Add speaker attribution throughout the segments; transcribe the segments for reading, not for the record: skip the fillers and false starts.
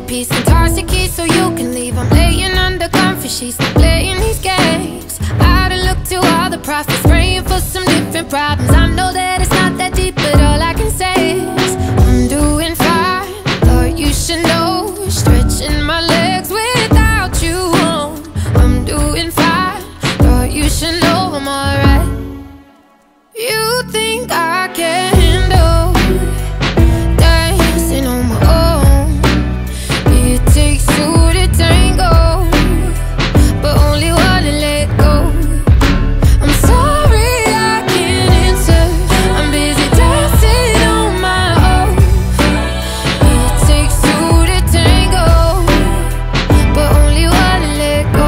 Speaker 1: peace and toss the keys so you can leave. I'm laying under comfy sheets, not playing these games. I done looked to all the prophets, praying for some different problems. I know that it's not that deep, but all I can say is I'm doing fine. Thought you should know, stretching my legs without you on. I'm doing fine. Thought you should know I'm alright. You think I can handle dancing on my own? It takes two to tango, but only one to let go. I'm sorry I can't answer, I'm busy dancing on my own. It takes two to tango, but only one to let go.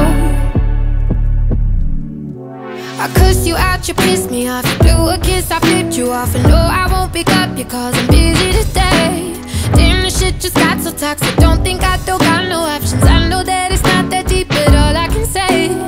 Speaker 1: I cussed you out, you pissed me off. You blew a kiss, I flipped you off. And no, I won't pick up your calls, I'm busy today. Damn, this shit just got so toxic. Don't think I don't got no options. I know that it's not that deep, but all I can say